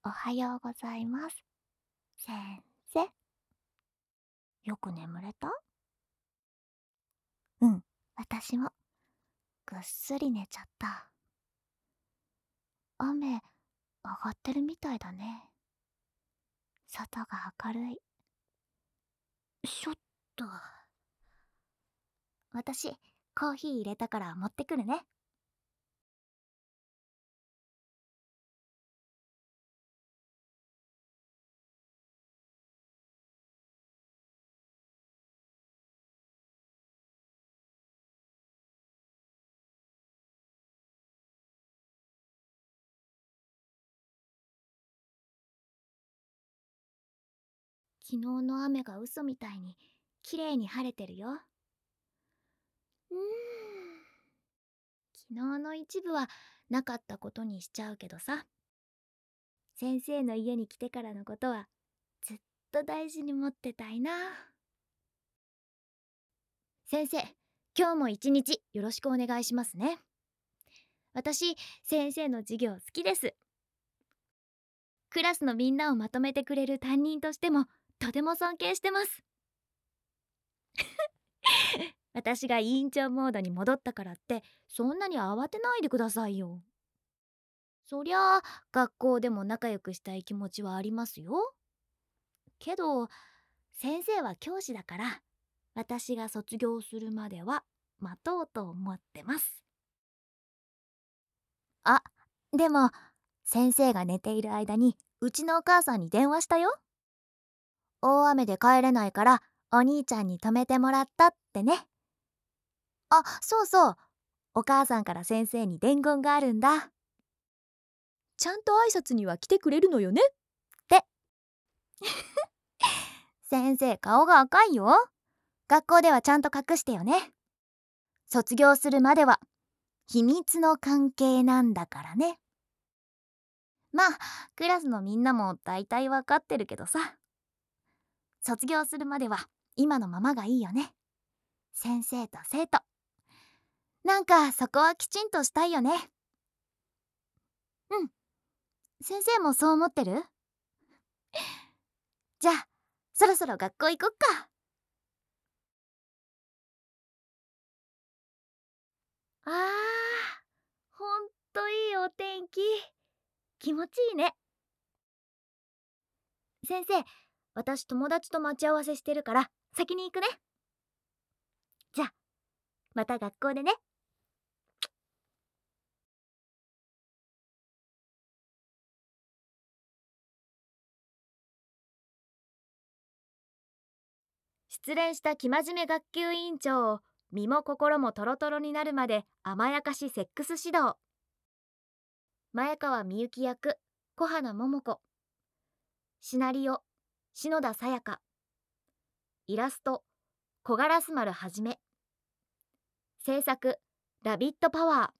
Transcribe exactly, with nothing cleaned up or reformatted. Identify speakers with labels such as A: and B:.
A: おはようございます。先生。よく眠れた？うん、私も。ぐっすり寝ちゃった。雨、上がってるみたいだね。外が明るい。ちょっと。私、コーヒー入れたから持ってくるね。昨日の雨が嘘みたいに綺麗に晴れてるよ。うーん。昨日の一部はなかったことにしちゃうけどさ。先生の家に来てからのことはずっと大事に持ってたいな。先生、今日も一日よろしくお願いしますね。私、先生の授業好きです。クラスのみんなをまとめてくれる担任としてもとても尊敬してます。私が委員長モードに戻ったからってそんなに慌てないでくださいよ。そりゃあ学校でも仲良くしたい気持ちはありますよ。けど先生は教師だから私が卒業するまでは待とうと思ってます。あ、でも先生が寝ている間にうちのお母さんに電話したよ。大雨で帰れないからお兄ちゃんに泊めてもらったってね。あ、そうそう。お母さんから先生に伝言があるんだ。
B: ちゃんと挨拶には来てくれるのよね。
A: って。先生顔が赤いよ。学校ではちゃんと隠してよね。卒業するまでは秘密の関係なんだからね。まあクラスのみんなも大体わかってるけどさ。卒業するまでは今のままがいいよね。先生と生徒。なんかそこはきちんとしたいよね。うん。先生もそう思ってる？じゃあそろそろ学校行こっか。あー、ほんといいお天気。気持ちいいね。先生、私友達と待ち合わせしてるから先に行くね。じゃあまた学校でね。失恋した生真面目学級委員長を身も心もトロトロになるまで甘やかしセックス指導。前川みゆき役小花桃子。シナリオ篠田沙耶香。イラスト小烏丸はじめ。制作ラビットパワー。